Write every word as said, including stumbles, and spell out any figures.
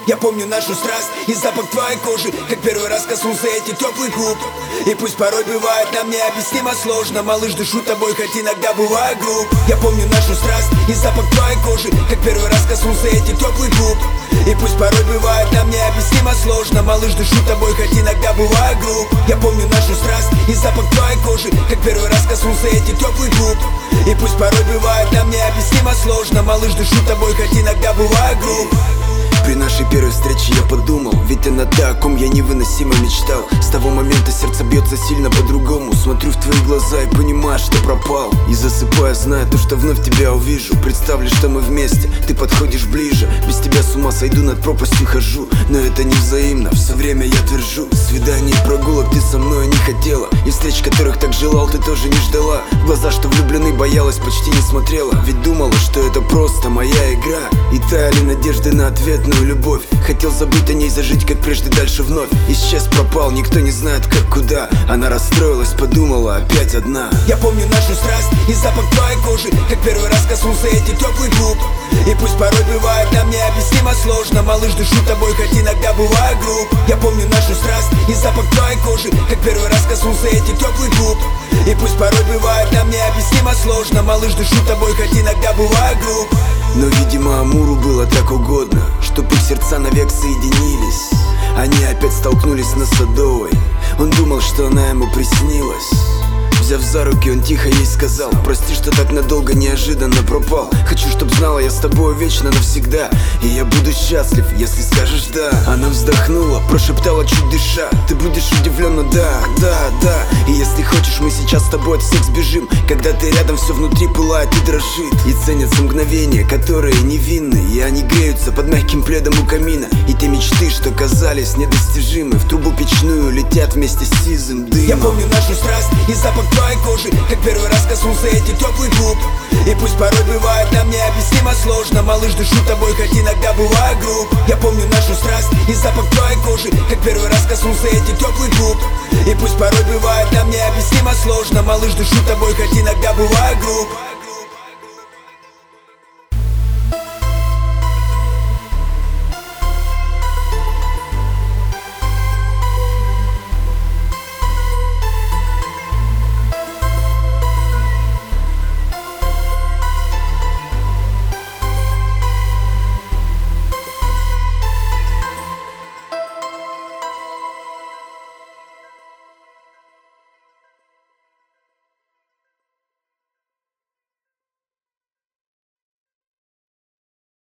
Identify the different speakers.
Speaker 1: Я помню нашу страсть и запах твоей кожи, как первый раз коснулся этих теплых губ. И пусть порой бывает нам необъяснимо сложно, малыш, дышу тобой, хоть иногда бываю груб. Я помню нашу страсть и запах твоей кожи, как первый раз коснулся этих теплых губ. И пусть порой бывает нам необъяснимо сложно, малыш, дышу тобой, хоть иногда бываю груб. Я помню нашу страсть и запах твоей кожи, как первый раз коснулся этих теплых губ. И пусть порой бывает нам необъяснимо сложно, малыш, дышу тобой, хоть иногда бываю груб.
Speaker 2: При нашей первой встрече я подумал, ведь она та, о ком я невыносимо мечтал. С того момента сердце бьется сильно по-другому. Смотрю в твои глаза и понимаю, что пропал. И засыпая, зная то, что вновь тебя увижу. Представлю, что мы вместе, ты подходишь ближе. Без тебя с ума сойду, над пропастью хожу. Но это не взаимно, все время я твержу. Свиданий и прогулок ты со мной не хотела, и встреч, которых так желал, ты тоже не ждала. В глаза, что влюбленный, боялась, почти не смотрела. Ведь думала, что это просто моя игра. И таяли надежды на ответную любовь. Хотел забыть о ней, зажить как прежде, дальше вновь. Исчез, пропал, никто не знает как, куда. Она расстроилась, подумала, опять одна.
Speaker 1: Я помню нашу страсть и запах твоей кожи, как первый раз коснулся этих теплых губ. И пусть порой бывает нам необъяснимо сложно, малыш, дышу тобой, хоть иногда бываю груб. Я помню нашу страсть и запах твоей кожи, как первый раз коснулся этих теплых губ. И пусть порой бывает нам необъяснимо сложно, малыш, дышу тобой, хоть иногда бываю груб.
Speaker 2: Но, видимо, Амуру было так угодно, чтоб их сердца навек соединились. Они опять столкнулись на Садовой. Он думал, что она ему приснилась. Взяв за руки, он тихо ей сказал: прости, что так надолго неожиданно пропал. Хочу, чтоб знала, я с тобой вечно навсегда, и я буду счастлив, если скажешь да. Она вздохнула, прошептала, чуть дыша: ты будешь удивлен, но да, да, да. И если хочешь, мы сейчас с тобой от всех сбежим. Когда ты рядом, все внутри пылает и дрожит. И ценятся мгновения, которые невинны, и они греются под мягким пледом у камина. И те мечты, что казались недостижимы, в трубу печную летят вместе с сизым дымом.
Speaker 1: Я помню нашу страсть и запах твоей кожи, как первый раз коснулся этих теплых губ. И пусть порой бывает нам необъяснимо сложно, малыш, дышу тобой, хоть иногда бываю груб. Я помню нашу страсть и запах твоей кожи, как первый раз коснулся этих теплых губ. И пусть порой бывает нам необъяснимо сложно, малыш, дышу тобой, хоть иногда бываю груб.